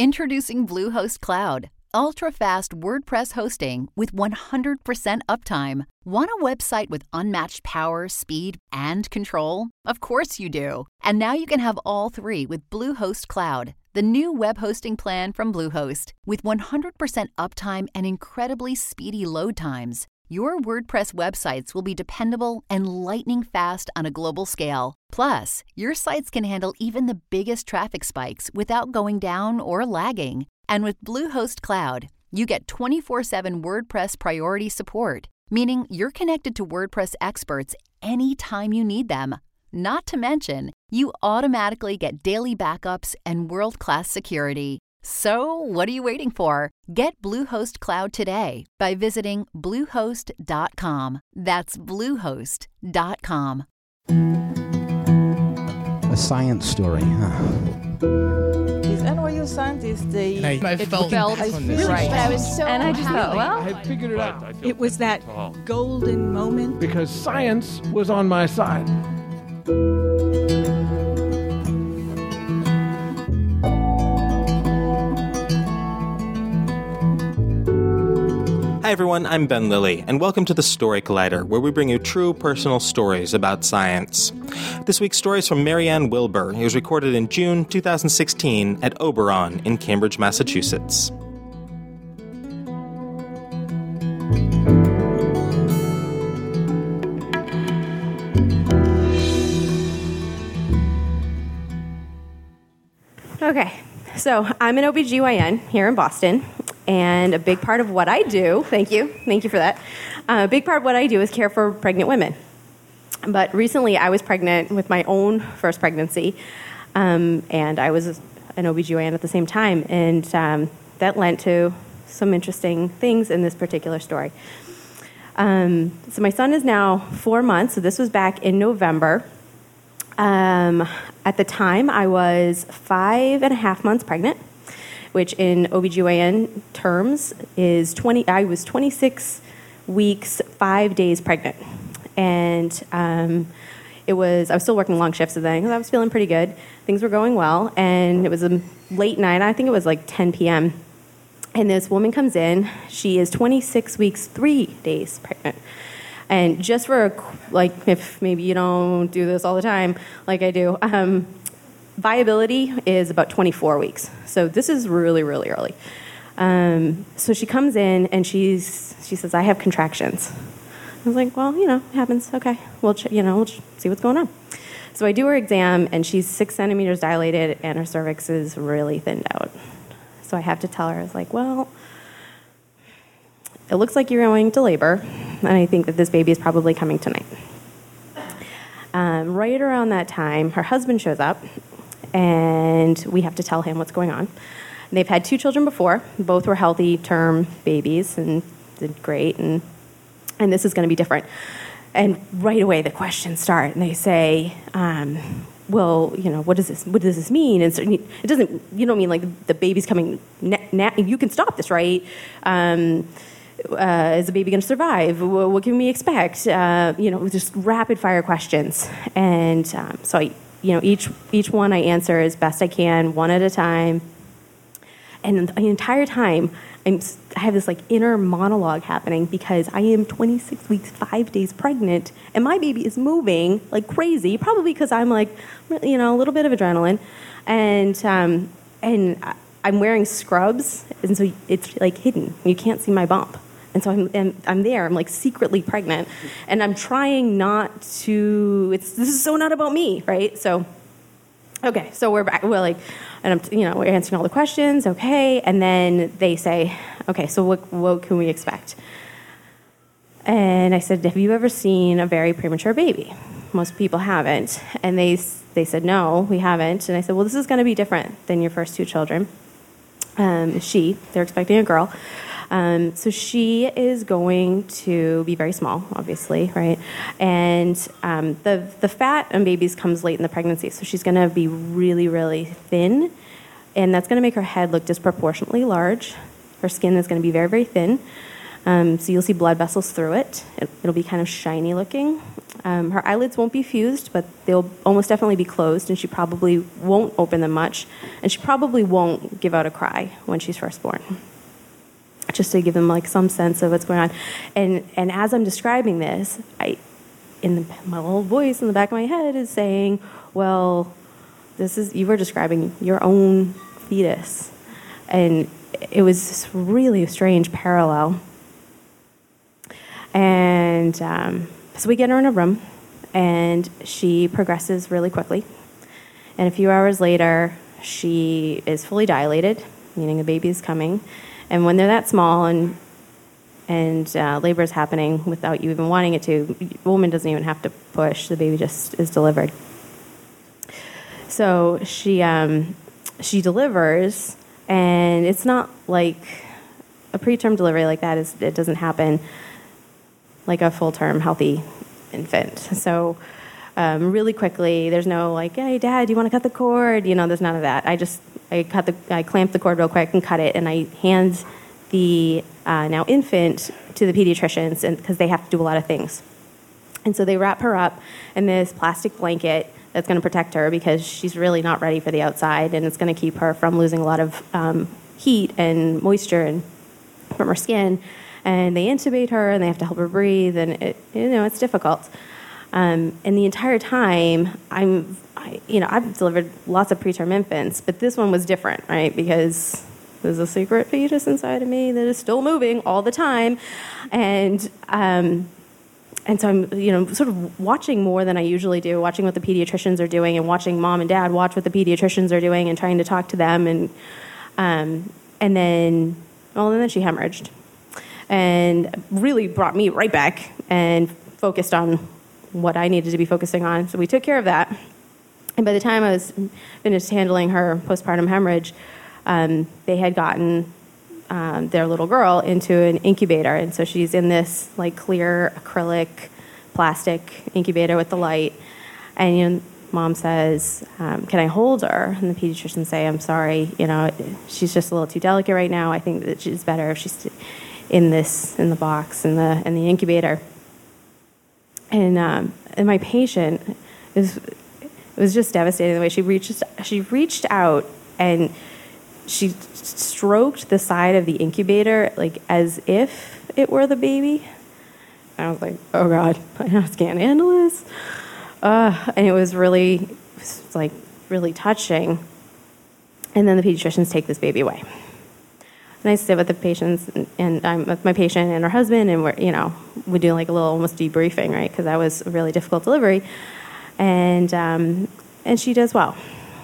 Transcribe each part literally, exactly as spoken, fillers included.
Introducing Bluehost Cloud, ultra-fast WordPress hosting with one hundred percent uptime. Want a website with unmatched power, speed, and control? Of course you do. And now you can have all three with Bluehost Cloud, the new web hosting plan from Bluehost. With one hundred percent uptime and incredibly speedy load times, your WordPress websites will be dependable and lightning fast on a global scale. Plus, your sites can handle even the biggest traffic spikes without going down or lagging. And with Bluehost Cloud, you get twenty-four seven WordPress priority support, meaning you're connected to WordPress experts anytime you need them. Not to mention, you automatically get daily backups and world-class security. So, what are you waiting for? Get Bluehost Cloud today by visiting bluehost dot com. That's bluehost dot com. A science story, huh? These N Y U scientists, they... I, I felt, felt I on really this. right. I was so And I just thought, well... I had figured it out. It was that golden moment. Because science was on my side. Hi everyone, I'm Ben Lilly, and welcome to the Story Collider, where we bring you true personal stories about science. This week's story is from Marianne Wilbur. It was recorded in June twenty sixteen at Oberon in Cambridge, Massachusetts. Okay, so I'm an O B G Y N here in Boston. And a big part of what I do, thank you, thank you for that. Uh, a big part of what I do is care for pregnant women. But recently I was pregnant with my own first pregnancy, um, and I was an O B G Y N at the same time. And um, that lent to some interesting things in this particular story. Um, so my son is now four months, so this was back in November. Um, at the time, I was five and a half months pregnant, which in O B G Y N terms is twenty, I was twenty-six weeks, five days pregnant. And um, it was, I was still working long shifts then because I was feeling pretty good. Things were going well. And it was a late night, I think it was like ten p.m. And this woman comes in. She is twenty-six weeks, three days pregnant. And just for, a, like, if maybe you don't do this all the time like I do, um, viability is about twenty-four weeks. So this is really, really early. Um, so she comes in and she's she says, I have contractions. I was like, well, you know, it happens. Okay, we'll ch- you know, we'll ch- see what's going on. So I do her exam and she's six centimeters dilated and her cervix is really thinned out. So I have to tell her, I was like, well, it looks like you're going to labor, and I think that this baby is probably coming tonight. Um, right around that time, her husband shows up. And we have to tell him what's going on. They've had two children before. Both were healthy term babies and did great. And and this is going to be different. And right away the questions start. And they say, um, well, you know, what does this what does this mean? And so it doesn't, you don't mean like the baby's coming, na- na- you can stop this, right? Um, uh, is the baby going to survive? What, what can we expect? Uh, you know, just rapid fire questions. And um, so I, You know, each each one I answer as best I can, one at a time. And the entire time, I'm, I have this like inner monologue happening because I am twenty-six weeks, five days pregnant, and my baby is moving like crazy. Probably because I'm like, you know, a little bit of adrenaline, and um, and I'm wearing scrubs, and so it's like hidden. You can't see my bump. And so I'm, I'm, I'm there. I'm like secretly pregnant, and I'm trying not to. It's this is so not about me, right? So, okay. So we're back. We're like, and I'm, you know, we're answering all the questions. Okay, and then they say, okay, so what what can we expect? And I said, have you ever seen a very premature baby? Most people haven't, and they they said no, we haven't. And I said, well, this is going to be different than your first two children. Um, she, they're expecting a girl. Um, so she is going to be very small, obviously, right? And um, the the fat on babies comes late in the pregnancy, so she's going to be really, really thin, and that's going to make her head look disproportionately large. Her skin is going to be very, very thin. Um, so you'll see blood vessels through it. it. It'll be kind of shiny looking. Um, her eyelids won't be fused, but they'll almost definitely be closed, and she probably won't open them much, and she probably won't give out a cry when she's first born, just to give them like some sense of what's going on. And and as I'm describing this, I, in the, my little voice in the back of my head is saying, well, this is, you were describing your own fetus. And it was this really strange parallel. And um, so we get her in a room, and she progresses really quickly. And a few hours later, she is fully dilated, meaning a baby is coming. And when they're that small and and uh, labor is happening without you even wanting it to, a woman doesn't even have to push. The baby just is delivered. So she um, she delivers, and it's not like a preterm delivery like that. Is it doesn't happen like a full-term healthy infant. So um, really quickly, there's no like, hey, Dad, do you want to cut the cord? You know, there's none of that. I just I cut the I clamped the cord real quick and cut it, and I hand the uh, now infant to the pediatricians, and because they have to do a lot of things. And so they wrap her up in this plastic blanket that's going to protect her because she's really not ready for the outside, and it's going to keep her from losing a lot of um, heat and moisture and from her skin. And they intubate her, and they have to help her breathe, and it, you know, it's difficult. Um, and the entire time, I'm, I, you know, I've delivered lots of preterm infants, but this one was different, right? Because there's a secret fetus inside of me that is still moving all the time, and um, and so I'm, you know, sort of watching more than I usually do, watching what the pediatricians are doing, and watching Mom and Dad watch what the pediatricians are doing, and trying to talk to them, and um, and then, well, and then she hemorrhaged. And really brought me right back and focused on what I needed to be focusing on. So we took care of that. And by the time I was finished handling her postpartum hemorrhage, um, they had gotten um, their little girl into an incubator. And so she's in this like clear acrylic plastic incubator with the light. And you know, Mom says, um, can I hold her? And the pediatricians say, I'm sorry, you know, she's just a little too delicate right now. I think that she's better if she's in this, in the box, in the in the incubator. And um, and my patient, it was, it was just devastating the way she reached, she reached out and she stroked the side of the incubator like as if it were the baby. And I was like, oh God, I just can't handle this. Uh, and it was really, it was like really touching. And then the pediatricians take this baby away. And I sit with the patients, and, and I'm with my patient and her husband, and we're, you know, we do like a little almost debriefing, right? Because that was a really difficult delivery, and um, and she does well.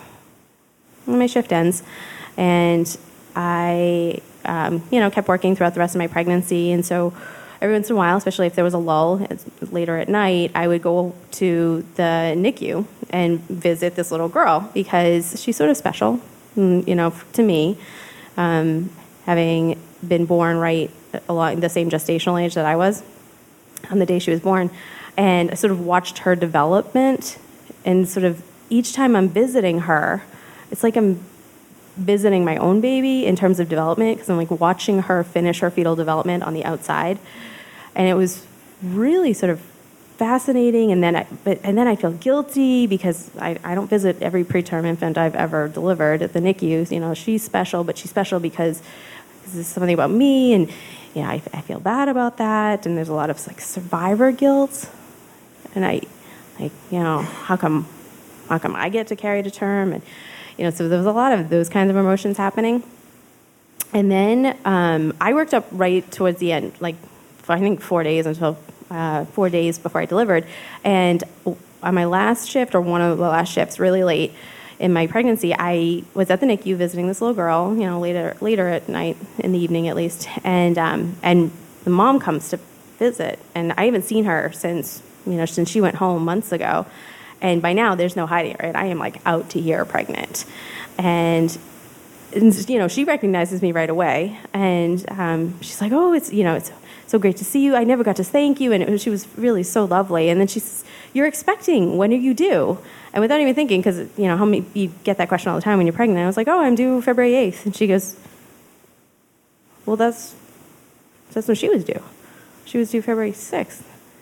And my shift ends, and I, um, you know, kept working throughout the rest of my pregnancy, and so every once in a while, especially if there was a lull later at night, I would go to the N I C U and visit this little girl because she's sort of special, you know, to me. Um, having been born right along the same gestational age that I was on the day she was born, and I sort of watched her development, and sort of each time I'm visiting her, it's like I'm visiting my own baby in terms of development, because I'm like watching her finish her fetal development on the outside, and it was really sort of fascinating. And then I, but and then I feel guilty because I, I don't visit every preterm infant I've ever delivered at the N I C U. You know, she's special, but she's special because this is something about me, and you know, I, I feel bad about that. And there's a lot of like survivor guilt, and I, like, you know, how come, how come I get to carry to term, and you know, so there was a lot of those kinds of emotions happening. And then um, I worked up right towards the end, like for, I think four days until. Uh, four days before I delivered, and on my last shift, or one of the last shifts, really late in my pregnancy, I was at the N I C U visiting this little girl, you know, later later at night, in the evening at least, and um, and the mom comes to visit, and I haven't seen her since, you know, since she went home months ago, and by now there's no hiding it, right? I am like out to here pregnant, and, and you know, she recognizes me right away, and um, she's like, oh, it's, you know, it's so great to see you. I never got to thank you. And it was, she was really so lovely. And then she says, you're expecting. When are you due? And without even thinking, because, you know, how many, you get that question all the time when you're pregnant. I was like, oh, I'm due February eighth. And she goes, well, that's that's when she was due. She was due February sixth.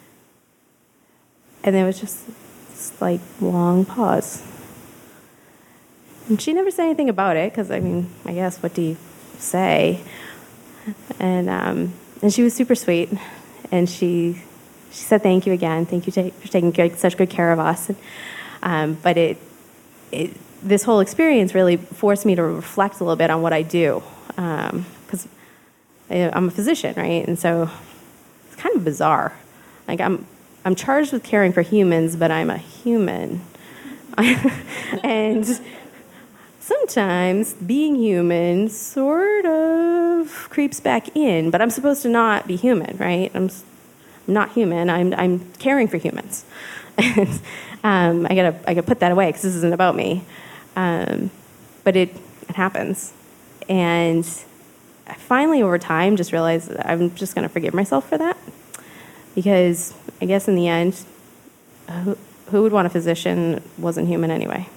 And there was just this, like, long pause. And she never said anything about it, because, I mean, I guess, what do you say? And um, and she was super sweet, and she she said thank you again, thank you ta- for taking good, such good care of us. And, um, but it, it this whole experience really forced me to reflect a little bit on what I do, because um, I'm a physician, right? And so it's kind of bizarre. Like I'm I'm charged with caring for humans, but I'm a human, and sometimes being human sort of creeps back in, but I'm supposed to not be human, right? I'm, I'm not human. I'm I'm caring for humans. And, um, I gotta I gotta put that away because this isn't about me. Um, but it it happens, and I finally over time just realized that I'm just gonna forgive myself for that, because I guess in the end, who, who would want a physician that wasn't human anyway?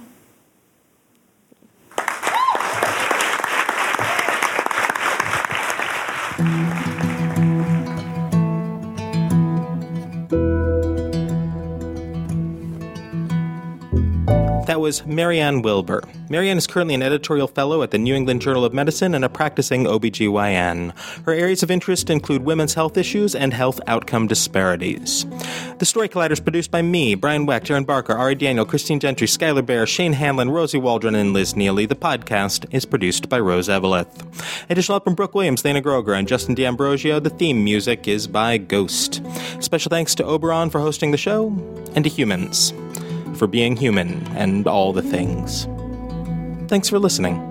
That was Marianne Wilbur. Marianne is currently an editorial fellow at the New England Journal of Medicine and a practicing O B G Y N. Her areas of interest include women's health issues and health outcome disparities. The Story Collider is produced by me, Brian Wecht, Aaron Barker, Ari Daniel, Christine Gentry, Skylar Bear, Shane Hanlon, Rosie Waldron, and Liz Neely. The podcast is produced by Rose Eveleth. Additional help from Brooke Williams, Lena Groger, and Justin D'Ambrosio. The theme music is by Ghost. Special thanks to Oberon for hosting the show, and to humans for being human and all the things. Thanks for listening.